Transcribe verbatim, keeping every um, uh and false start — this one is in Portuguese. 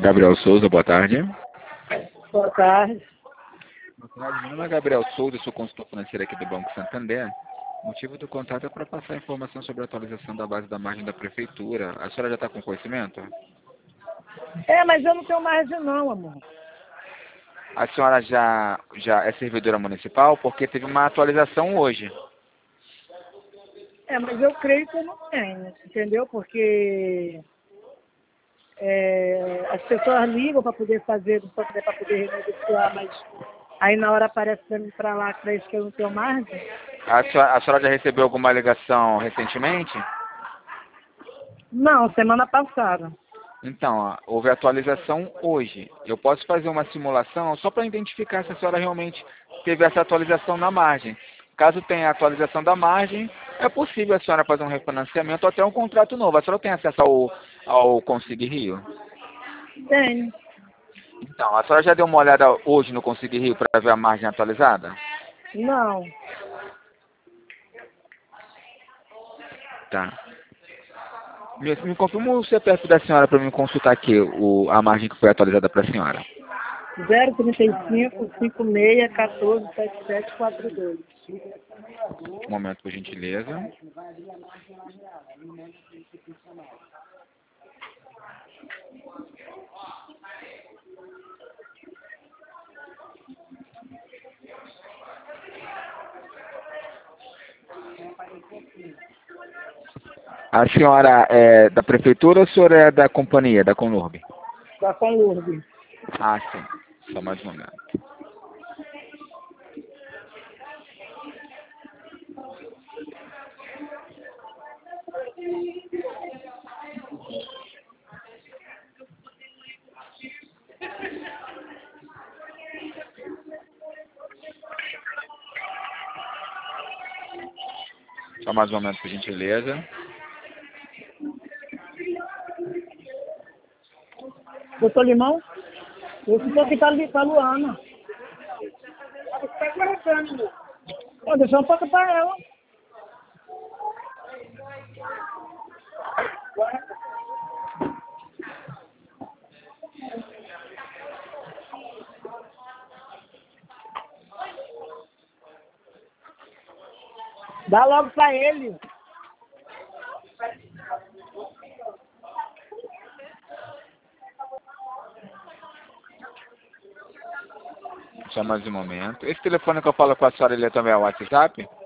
Gabriel Souza, boa tarde. Boa tarde. Boa tarde, meu nome é Gabriel Souza, sou consultor financeiro aqui do Banco Santander. O motivo do contato é para passar informação sobre a atualização da base da margem da prefeitura. A senhora já está com conhecimento? É, mas eu não tenho margem não, amor. A senhora já, já é servidora municipal? Porque teve uma atualização hoje. É, mas eu creio que eu não tenho, entendeu? Porque é, as pessoas ligam para poder fazer, para poder renegociar, mas aí na hora aparece para mim para lá que que eu não tenho margem. A senhora, a senhora já recebeu alguma ligação recentemente? Não, semana passada. Então, ó, houve atualização hoje. Eu posso fazer uma simulação só para identificar se a senhora realmente teve essa atualização na margem. Caso tenha atualização da margem, é possível a senhora fazer um refinanciamento ou até um contrato novo. A senhora tem acesso ao, ao Consig Rio? Tenho. Então, a senhora já deu uma olhada hoje no Consig Rio para ver a margem atualizada? Não. Tá. Me, me confirma o C P F da senhora para me consultar aqui o, a margem que foi atualizada para a senhora. zero trinta e cinco, cinquenta e seis, quatorze, setenta e sete, quarenta e dois. Um momento, por gentileza. A senhora é da prefeitura ou a senhora é da companhia, da Conurb? Da Conurb. Ah, sim. Só mais um momento. Só mais um momento, por gentileza. Doutor Limão? Eu fico aqui para a Luana. Pô, deixa um pouco para ela. Dá logo para ele. Só mais um momento. Esse telefone que eu falo com a senhora, ele é também é o WhatsApp?